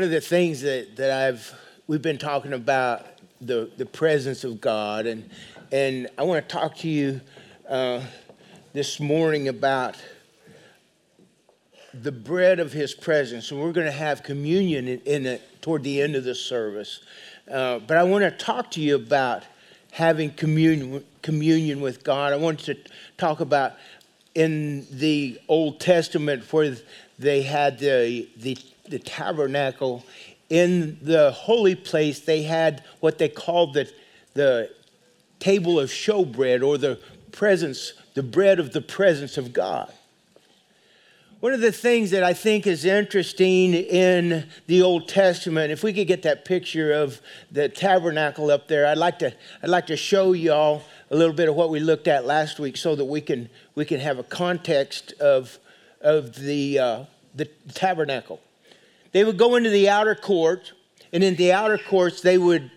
of the things that we've been talking about the presence of God, and I want to talk to you this morning about the bread of His presence. And we're going to have communion in it toward the end of the service. But I want to talk to you about having communion with God. I want to talk about in the Old Testament where they had the tabernacle. In the holy place, they had what they called the table of showbread, or the bread of the presence of God. One of the things that I think is interesting in the Old Testament, if we could get that picture of the tabernacle up there, I'd like to show y'all a little bit of what we looked at last week, so that we can have a context of the tabernacle. They would go into the outer court, and in the outer courts they would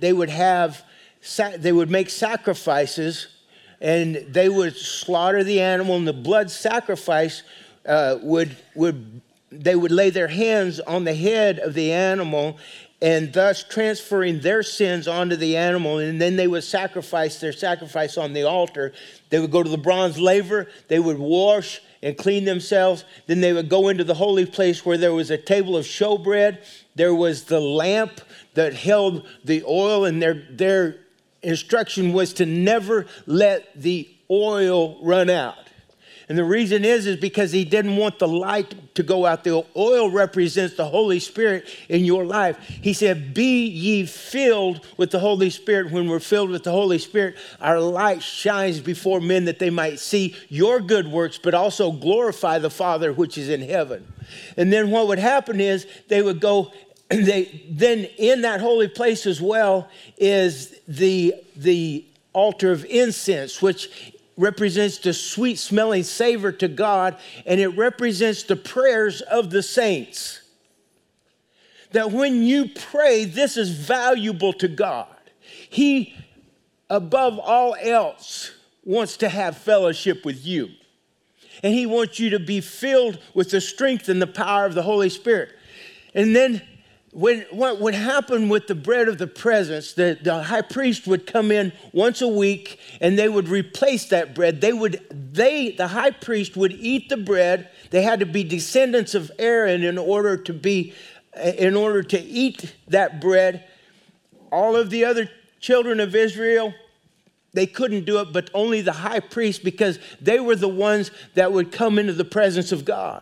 make sacrifices, and they would slaughter the animal, and the blood sacrifice they would lay their hands on the head of the animal, and thus transferring their sins onto the animal, and then they would sacrifice their sacrifice on the altar. They would go to the bronze laver, they would wash and clean themselves. Then they would go into the holy place where there was a table of showbread. There was the lamp that held the oil, and their instruction was to never let the oil run out. And the reason is because He didn't want the light to go out. The oil represents the Holy Spirit in your life. He said, be ye filled with the Holy Spirit. When we're filled with the Holy Spirit, our light shines before men, that they might see your good works, but also glorify the Father which is in heaven. And then what would happen is they would go, then in that holy place as well is the altar of incense, which represents the sweet smelling savor to God, and it represents the prayers of the saints. That when you pray, this is valuable to God. He, above all else, wants to have fellowship with you. And He wants you to be filled with the strength and the power of the Holy Spirit. And then what would happen with the bread of the presence, the high priest would come in once a week, and they would replace that bread. The high priest would eat the bread. They had to be descendants of Aaron in order to eat that bread. All of the other children of Israel, they couldn't do it, but only the high priest, because they were the ones that would come into the presence of God.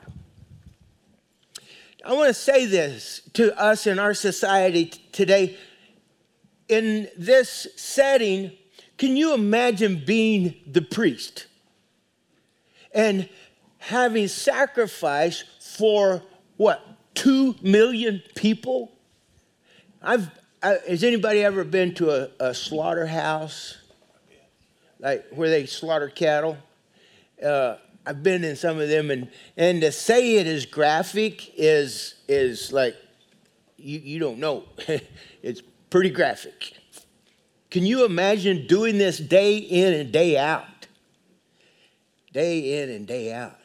I want to say this to us in our society today. In this setting, can you imagine being the priest and having sacrifice for 2 million people? Has anybody ever been to a slaughterhouse, like where they slaughter cattle? I've been in some of them, and to say it is graphic is like, you don't know. It's pretty graphic. Can you imagine doing this day in and day out? Day in and day out.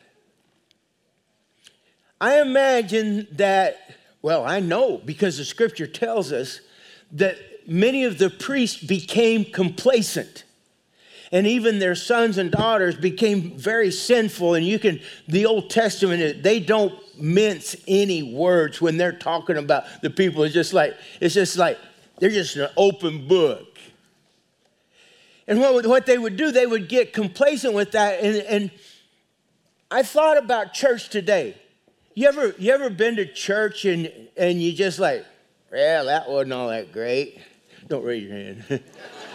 I imagine that, I know, because the scripture tells us that many of the priests became complacent. And even their sons and daughters became very sinful. And the Old Testament, they don't mince any words when they're talking about the people. It's just like they're just an open book. And what they would do, they would get complacent with that. And I thought about church today. You ever been to church and you just like, that wasn't all that great? Don't raise your hand.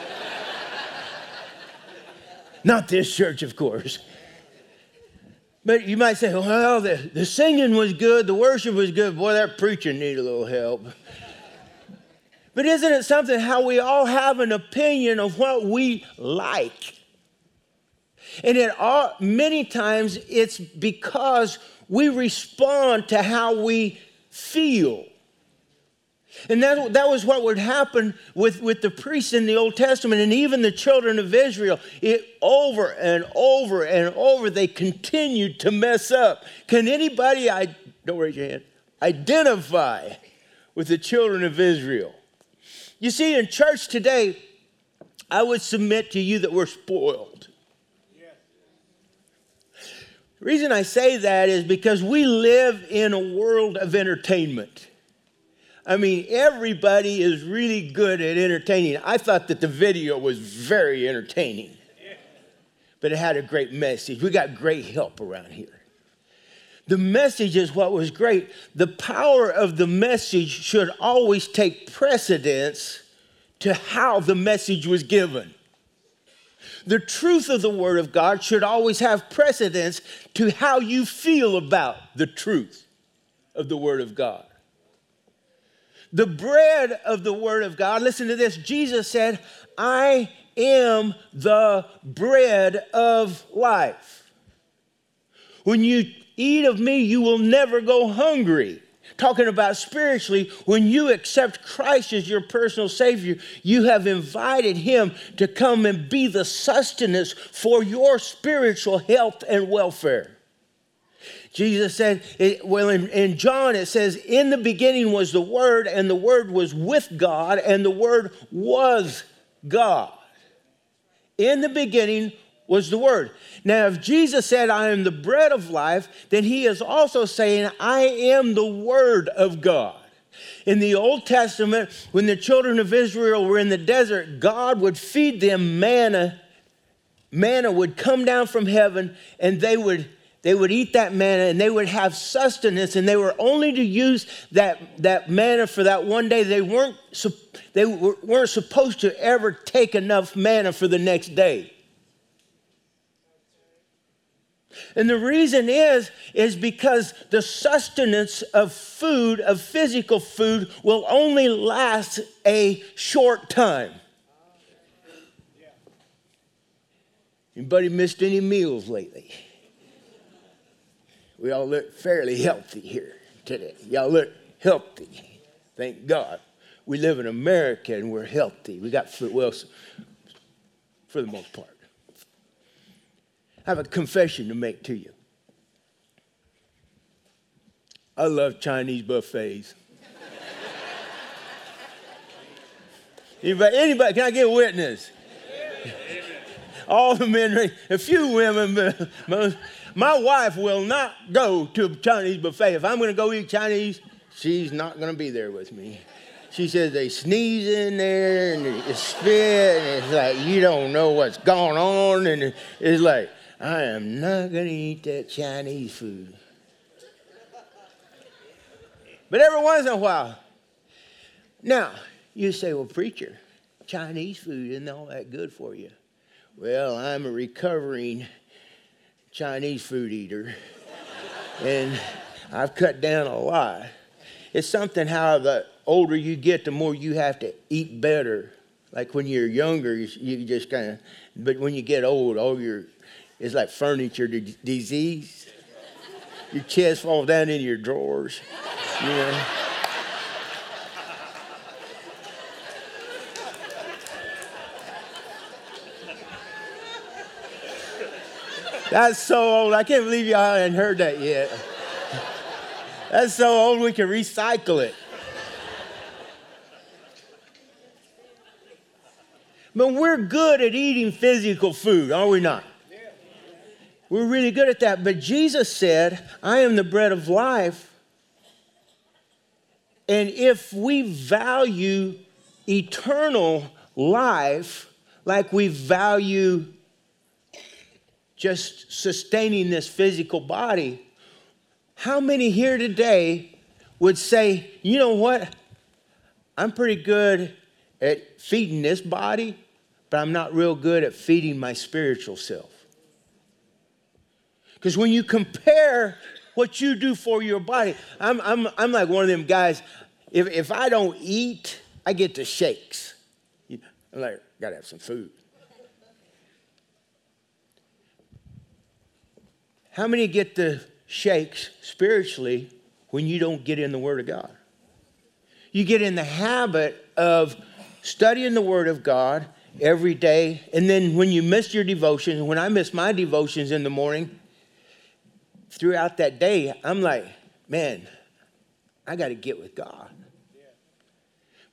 Not this church, of course. But you might say, the singing was good, the worship was good. Boy, that preaching needed a little help. But isn't it something how we all have an opinion of what we like? And many times it's because we respond to how we feel. And that was what would happen with the priests in the Old Testament, and even the children of Israel. Over and over and over, they continued to mess up. Can anybody, don't raise your hand, identify with the children of Israel. You see, in church today, I would submit to you that we're spoiled. The reason I say that is because we live in a world of entertainment. I mean, everybody is really good at entertaining. I thought that the video was very entertaining, but it had a great message. We got great help around here. The message is what was great. The power of the message should always take precedence to how the message was given. The truth of the Word of God should always have precedence to how you feel about the truth of the Word of God. The bread of the Word of God, listen to this. Jesus said, I am the bread of life. When you eat of me, you will never go hungry. Talking about spiritually, when you accept Christ as your personal Savior, you have invited Him to come and be the sustenance for your spiritual health and welfare. Jesus said, in John it says, in the beginning was the Word, and the Word was with God, and the Word was God. In the beginning was the Word. Now, if Jesus said, I am the bread of life, then He is also saying, I am the Word of God. In the Old Testament, when the children of Israel were in the desert, God would feed them manna. Manna would come down from heaven, and they would eat that manna, and they would have sustenance, and they were only to use that manna for that one day. They weren't supposed to ever take enough manna for the next day. And the reason is because the sustenance of food, of physical food, will only last a short time. Anybody missed any meals lately? We all look fairly healthy here today. Y'all look healthy. Thank God. We live in America and we're healthy. We got food, well, for the most part. I have a confession to make to you. I love Chinese buffets. Anybody, can I get a witness? All the men, a few women, my wife will not go to a Chinese buffet. If I'm going to go eat Chinese, she's not going to be there with me. She says they sneeze in there and they spit, and it's like you don't know what's going on, and it's like, I am not going to eat that Chinese food. But every once in a while. Now, you say, well, preacher, Chinese food isn't all that good for you. Well, I'm a recovering Chinese food eater, and I've cut down a lot. It's something how the older you get, the more you have to eat better. Like when you're younger, you just kind of, but when you get old, it's like furniture disease. Your chest falls down into your drawers, you know. That's so old. I can't believe y'all hadn't heard that yet. That's so old we can recycle it. But we're good at eating physical food, are we not? We're really good at that. But Jesus said, I am the bread of life. And if we value eternal life like we value just sustaining this physical body, how many here today would say, you know what? I'm pretty good at feeding this body, but I'm not real good at feeding my spiritual self. Because when you compare what you do for your body, I'm like one of them guys, if I don't eat, I get the shakes. I'm like, gotta have some food. How many get the shakes spiritually when you don't get in the Word of God? You get in the habit of studying the Word of God every day, and then when you miss your devotions, when I miss my devotions in the morning, throughout that day, I'm like, man, I got to get with God.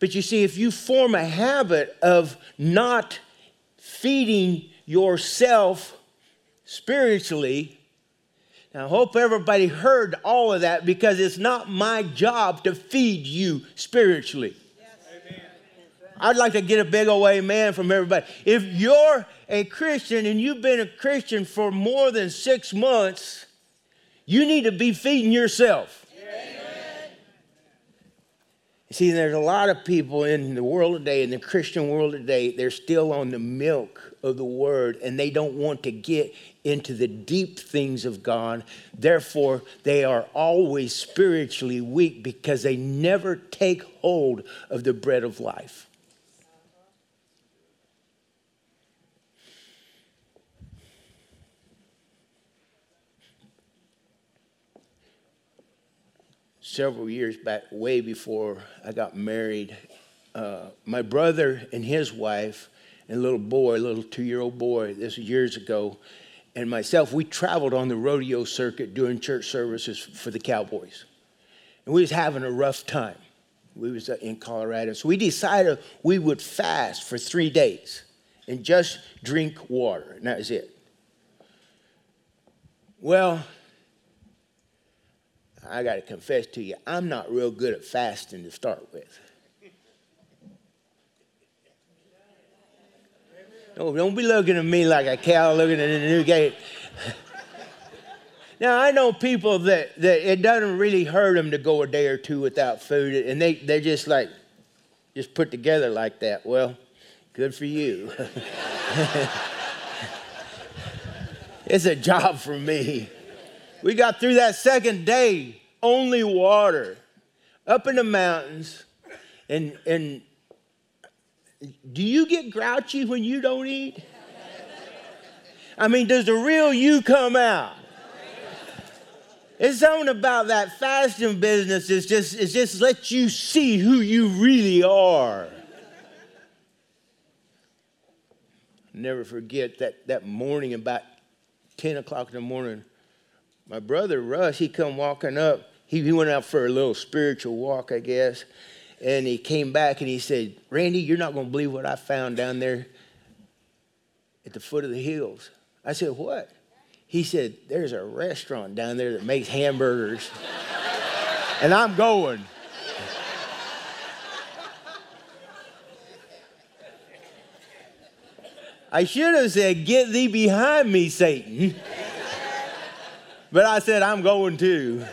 But you see, if you form a habit of not feeding yourself spiritually, now I hope everybody heard all of that, because it's not my job to feed you spiritually. I'd like to get a big old amen from everybody. If you're a Christian and you've been a Christian for more than 6 months, you need to be feeding yourself. Amen. See, there's a lot of people in the world today, in the Christian world today, they're still on the milk of the word, and they don't want to get into the deep things of God. Therefore, they are always spiritually weak because they never take hold of the bread of life. Several years back, way before I got married, my brother and his wife and a little 2-year-old boy, this was years ago, and myself, we traveled on the rodeo circuit doing church services for the Cowboys. And we was having a rough time. We was in Colorado. So we decided we would fast for 3 days and just drink water, and that was it. Well, I got to confess to you, I'm not real good at fasting to start with. No, don't be looking at me like a cow looking at a new gate. Now, I know people that it doesn't really hurt them to go a day or two without food, and they're just put together like that. Well, good for you. It's a job for me. We got through that second day, only water, up in the mountains. And do you get grouchy when you don't eat? I mean, does the real you come out? It's something about that fasting business. It just lets you see who you really are. Never forget that morning, about 10 o'clock in the morning, my brother Russ, he come walking up. He went out for a little spiritual walk, I guess. And he came back and he said, "Randy, you're not going to believe what I found down there at the foot of the hills." I said, "What?" He said, "There's a restaurant down there that makes hamburgers." And I'm going. I should have said, "Get thee behind me, Satan." But I said, I'm going too.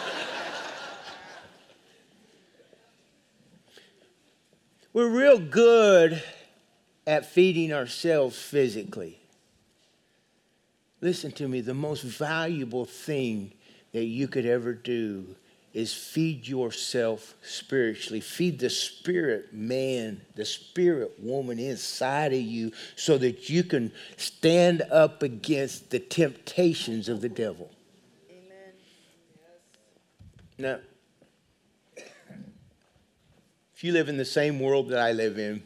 We're real good at feeding ourselves physically. Listen to me, the most valuable thing that you could ever do is feed yourself spiritually. Feed the spirit man, the spirit woman inside of you, so that you can stand up against the temptations of the devil. Amen. Now, if you live in the same world that I live in,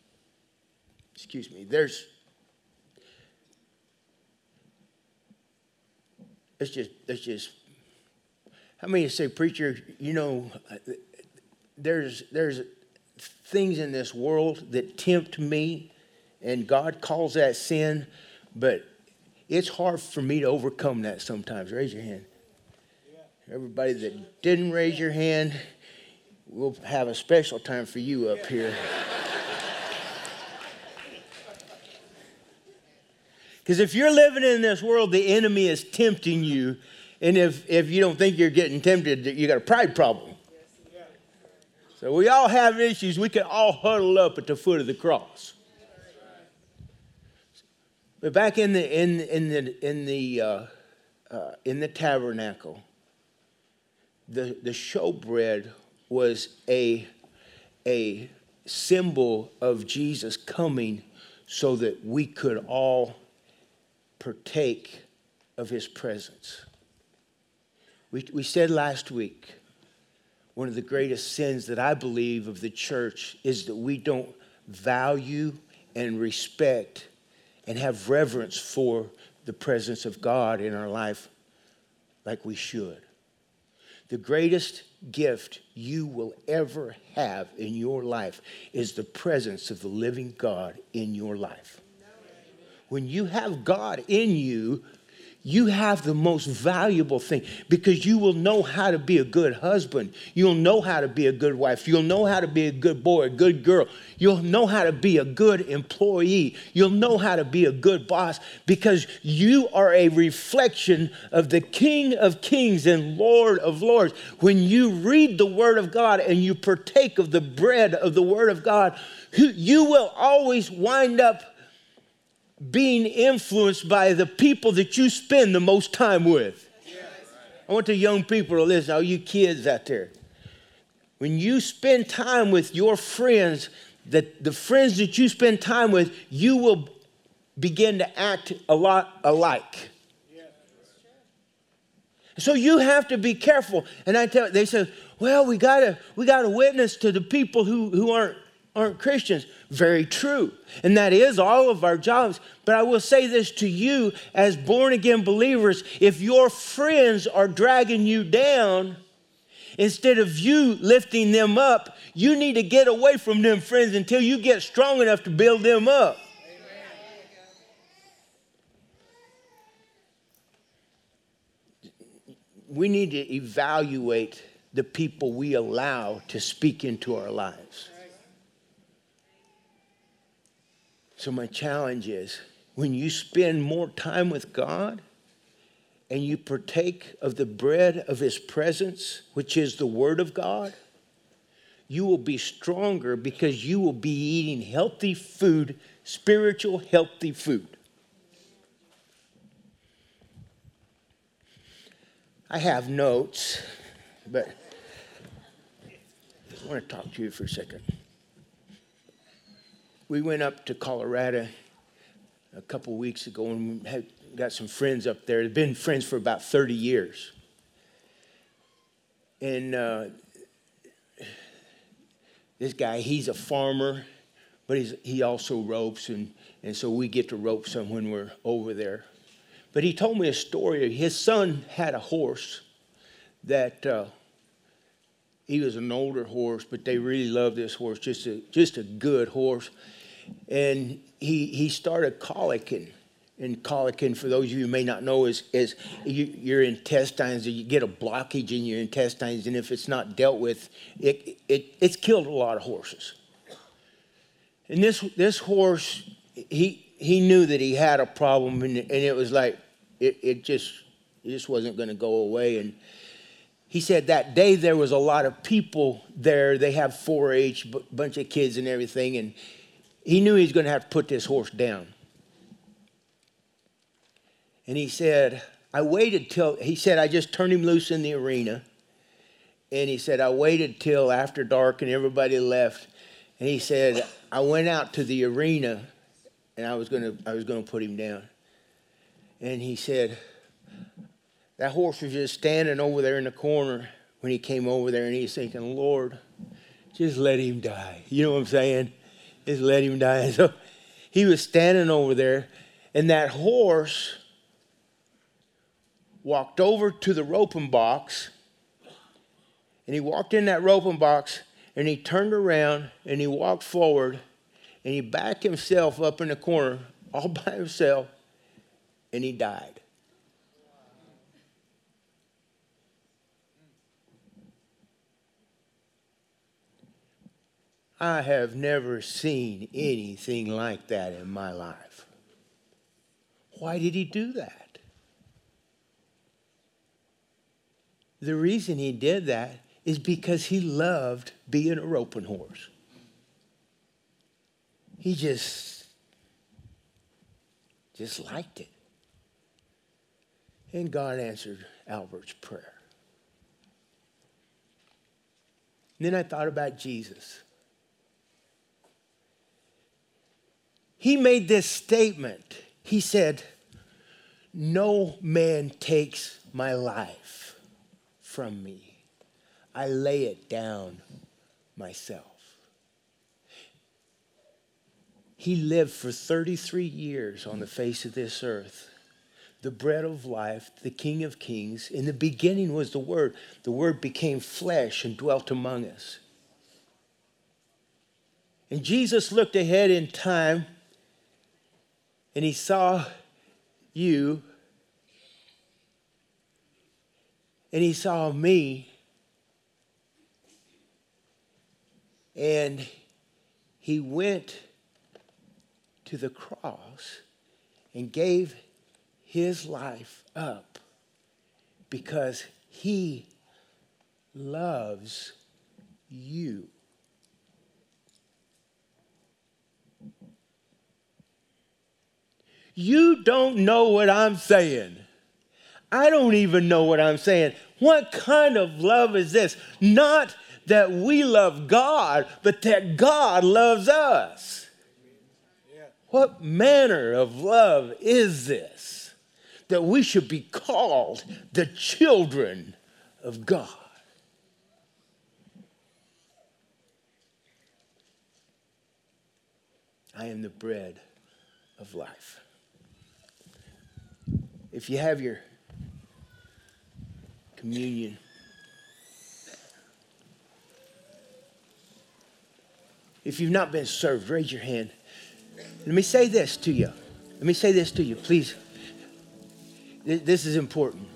let's just, how many say, "Preacher, you know, there's things in this world that tempt me, and God calls that sin, but it's hard for me to overcome that sometimes." Raise your hand. Yeah. Everybody that didn't raise your hand, we'll have a special time for you up here. Because if you're living in this world, the enemy is tempting you. And if you don't think you're getting tempted, you got a pride problem. So we all have issues. We can all huddle up at the foot of the cross. But back in the tabernacle, the showbread was a symbol of Jesus coming so that we could all partake of his presence. We said last week, one of the greatest sins that I believe of the church is that we don't value and respect and have reverence for the presence of God in our life like we should. The greatest gift you will ever have in your life is the presence of the living God in your life. When you have God in you, you have the most valuable thing because you will know how to be a good husband. You'll know how to be a good wife. You'll know how to be a good boy, a good girl. You'll know how to be a good employee. You'll know how to be a good boss because you are a reflection of the King of Kings and Lord of Lords. When you read the Word of God and you partake of the bread of the Word of God, you will always wind up being influenced by the people that you spend the most time with. I want the young people to listen, all you kids out there. When you spend time with your friends, the friends that you spend time with, you will begin to act a lot alike. So you have to be careful. And they say, well, we gotta witness to the people who aren't Christians. Very true. And that is all of our jobs. But I will say this to you as born again believers, if your friends are dragging you down, instead of you lifting them up, you need to get away from them friends until you get strong enough to build them up. We need to evaluate the people we allow to speak into our lives. So my challenge is, when you spend more time with God and you partake of the bread of his presence, which is the Word of God, you will be stronger because you will be eating healthy food, spiritual healthy food. I have notes, but I want to talk to you for a second. We went up to Colorado a couple of weeks ago and we got some friends up there. They've been friends for about 30 years. And this guy, he's a farmer, but he also ropes, and so we get to rope some when we're over there. But he told me a story. His son had a horse that he was an older horse, but they really loved this horse, just a good horse. And he started colicking. And colicking, for those of you who may not know, is your intestines, you get a blockage in your intestines, and if it's not dealt with, it's killed a lot of horses. And this horse, he knew that he had a problem, and it was like, it just wasn't going to go away. And he said that day there was a lot of people there. They have 4-H, bunch of kids and everything, and he knew he was going to have to put this horse down. And he said, I just turned him loose in the arena. And he said, I waited till after dark and everybody left. And he said, I went out to the arena and I was going to put him down. And he said, that horse was just standing over there in the corner when he came over there, and he's thinking, Lord, just let him die. You know what I'm saying? Just let him die. And so he was standing over there, and that horse walked over to the roping box, and he walked in that roping box, and he turned around, and he walked forward, and he backed himself up in the corner all by himself, and he died. I have never seen anything like that in my life. Why did he do that? The reason he did that is because he loved being a roping horse. He just liked it. And God answered Albert's prayer. And then I thought about Jesus. He made this statement. He said, no man takes my life from me. I lay it down myself. He lived for 33 years on the face of this earth. the bread of life, the King of kings. In the beginning was the Word. The Word became flesh and dwelt among us. And Jesus looked ahead in time, and he saw you, and he saw me, and he went to the cross and gave his life up because he loves you. You don't know what I'm saying. I don't even know what I'm saying. What kind of love is this? Not that we love God, but that God loves us. What manner of love is this? That we should be called the children of God. I am the bread of life. If you have your communion, if you've not been served, raise your hand. Let me say this to you. Please. This is important.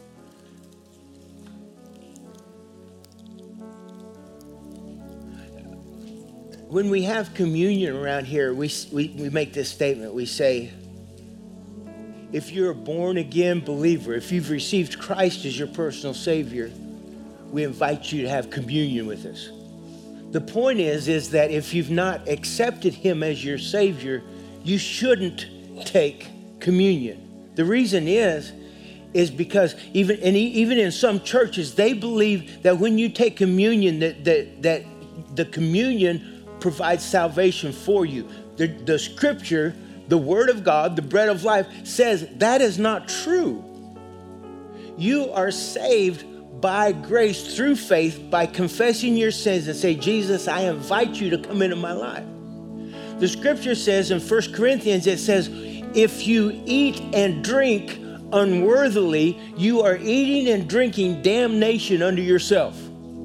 When we have communion around here, we make this statement. We say, if you're a born-again believer, if you've received Christ as your personal Savior, we invite you to have communion with us. The point is that if you've not accepted him as your Savior, you shouldn't take communion. The reason is because even in some churches, they believe that when you take communion, that the communion provides salvation for you. The scripture, the word of God, the bread of life, says that is not true. You are saved by grace through faith, by confessing your sins and say, Jesus, I invite you to come into my life. The scripture says in 1 Corinthians, it says, if you eat and drink unworthily, you are eating and drinking damnation unto yourself.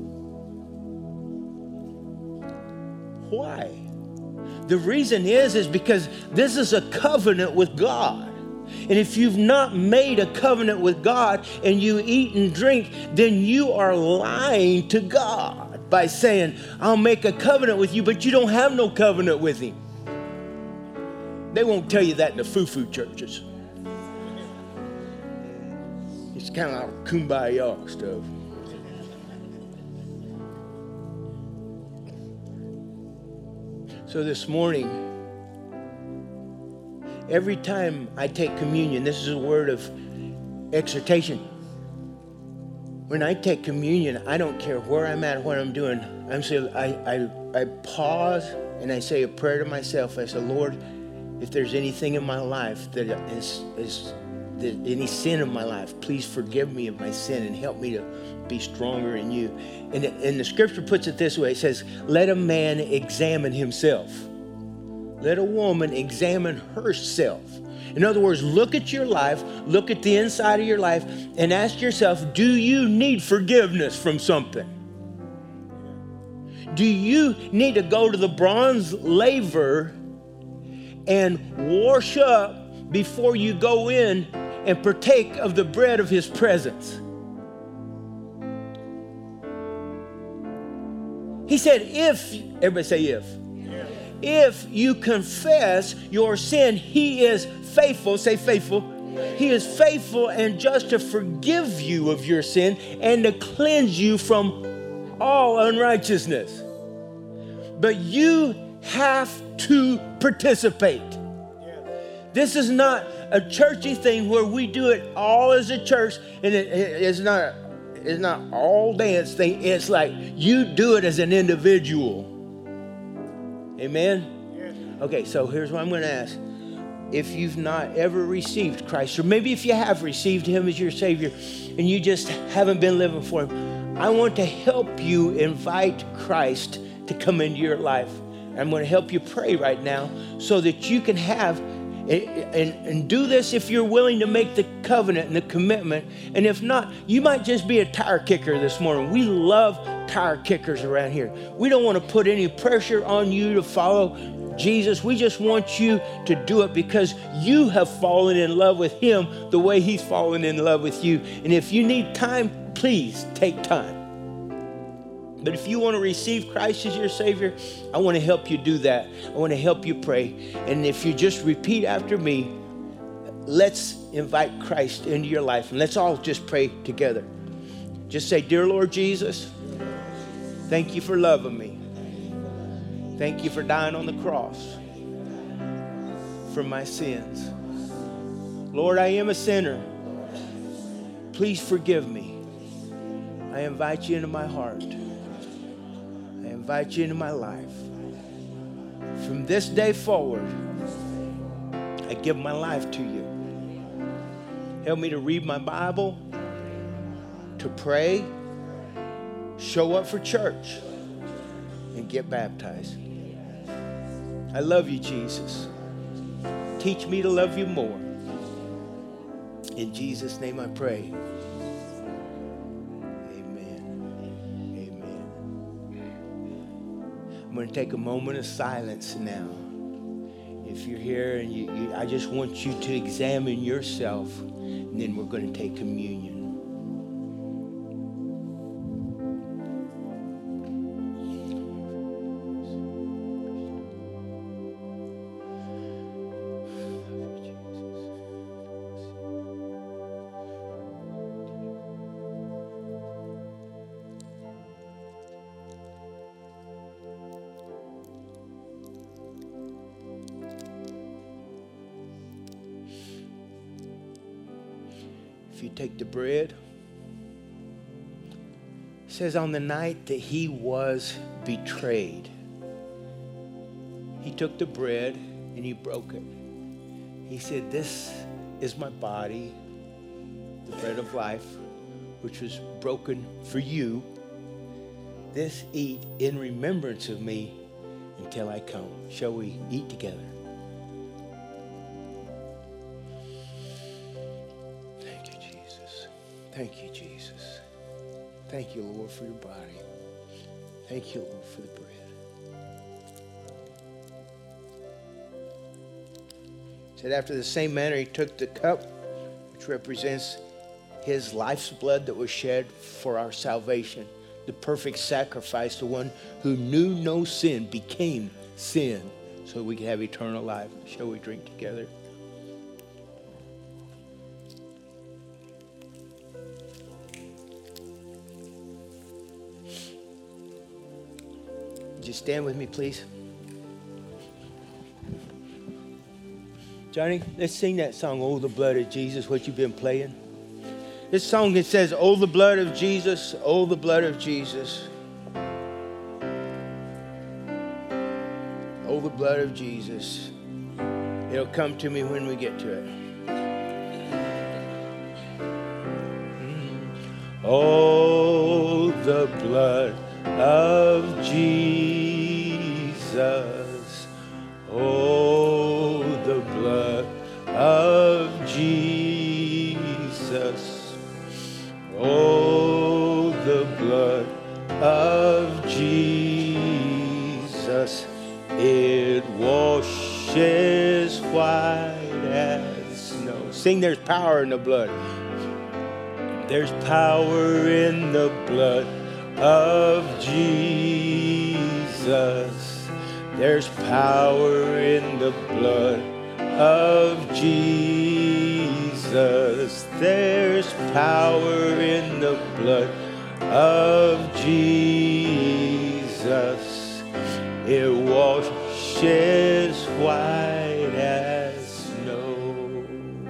Why? The reason is because this is a covenant with God. And if you've not made a covenant with God and you eat and drink, then you are lying to God by saying, I'll make a covenant with you, but you don't have no covenant with him. They won't tell you that in the foo-foo churches. It's kind of like kumbaya stuff. So this morning, every time I take communion, this is a word of exhortation. When I take communion, I don't care where I'm at, what I'm doing. I pause and I say a prayer to myself. I say, Lord, if there's anything in my life that is any sin in my life, please forgive me of my sin and help me to be stronger in you. And the scripture puts it this way. It says, let a man examine himself. Let a woman examine herself. In other words, look at your life, look at the inside of your life, and ask yourself, do you need forgiveness from something? Do you need to go to the bronze laver and wash up before you go in and partake of the bread of his presence? He said, everybody say if you confess your sin, he is faithful, say faithful. He is faithful and just to forgive you of your sin and to cleanse you from all unrighteousness. But you have to participate. This is not a churchy thing where we do it all as a church, and it's not all dance thing. It's like you do it as an individual. Amen? Okay, so here's what I'm going to ask. If you've not ever received Christ, or maybe if you have received him as your Savior and you just haven't been living for him, I want to help you invite Christ to come into your life. I'm going to help you pray right now so that you can have And do this if you're willing to make the covenant and the commitment. And if not, you might just be a tire kicker this morning. We love tire kickers around here. We don't want to put any pressure on you to follow Jesus. We just want you to do it because you have fallen in love with him the way he's fallen in love with you. And if you need time, please take time. But if you want to receive Christ as your Savior, I want to help you do that. I want to help you pray. And if you just repeat after me, let's invite Christ into your life. And let's all just pray together. Just say, Dear Lord Jesus, thank you for loving me. Thank you for dying on the cross for my sins. Lord, I am a sinner. Please forgive me. I invite you into my heart. I invite you into my life. From this day forward, I give my life to you. Help me to read my Bible, to pray, show up for church, and get baptized. I love you, Jesus. Teach me to love you more. In Jesus' name I pray. I'm going to take a moment of silence now. If you're here and I just want you to examine yourself, and then we're going to take communion. If you take the bread, it says on the night that he was betrayed, he took the bread and he broke it. He said, this is my body, the bread of life, which was broken for you. This eat in remembrance of me until I come. Shall we eat together? Thank you, Jesus. Thank you, Lord, for your body. Thank you, Lord, for the bread. It said, after the same manner, he took the cup, which represents his life's blood that was shed for our salvation. The perfect sacrifice, the one who knew no sin became sin so we could have eternal life. Shall we drink together? Just stand with me, please. Johnny, let's sing that song, Oh, the Blood of Jesus, what you've been playing. This song, it says, Oh, the blood of Jesus, oh, the blood of Jesus. Oh, the blood of Jesus. It'll come to me when we get to it. Oh, the blood of Jesus, oh, the blood of Jesus, oh, the blood of Jesus, it washes white as snow. Sing, there's power in the blood. There's power in the blood of Jesus. There's power in the blood of Jesus. There's power in the blood of Jesus. It washes white as snow.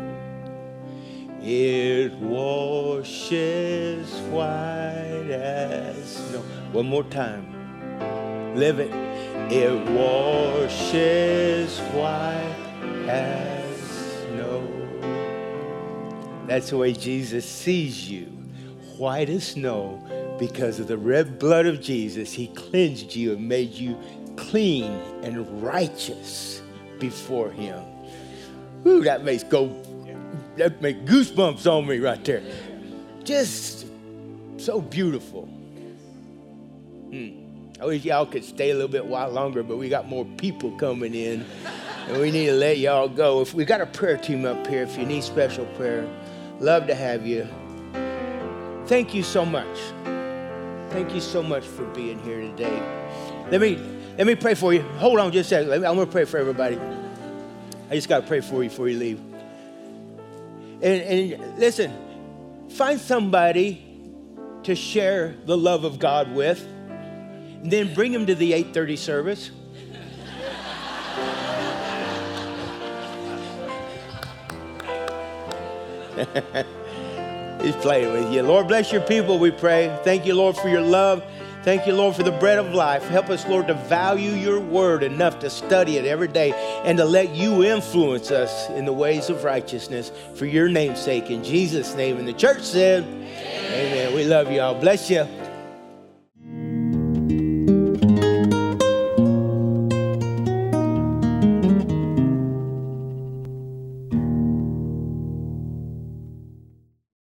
It washes white as snow. One more time. Live it. It washes white as snow. That's the way Jesus sees you. White as snow. Because of the red blood of Jesus, he cleansed you and made you clean and righteous before him. Whew, that makes goosebumps on me right there. Just so beautiful. I wish y'all could stay a little bit while longer, but we got more people coming in, and we need to let y'all go. If we got a prayer team up here, if you need special prayer, love to have you. Thank you so much. Thank you so much for being here today. Let me pray for you. Hold on just a second. I'm going to pray for everybody. I just got to pray for you before you leave. And listen, find somebody to share the love of God with, and then bring them to the 8:30 service. He's playing with you. Lord, bless your people, we pray. Thank you, Lord, for your love. Thank you, Lord, for the bread of life. Help us, Lord, to value your word enough to study it every day and to let you influence us in the ways of righteousness for your name's sake. In Jesus' name. And the church said, amen. We love you all. Bless you.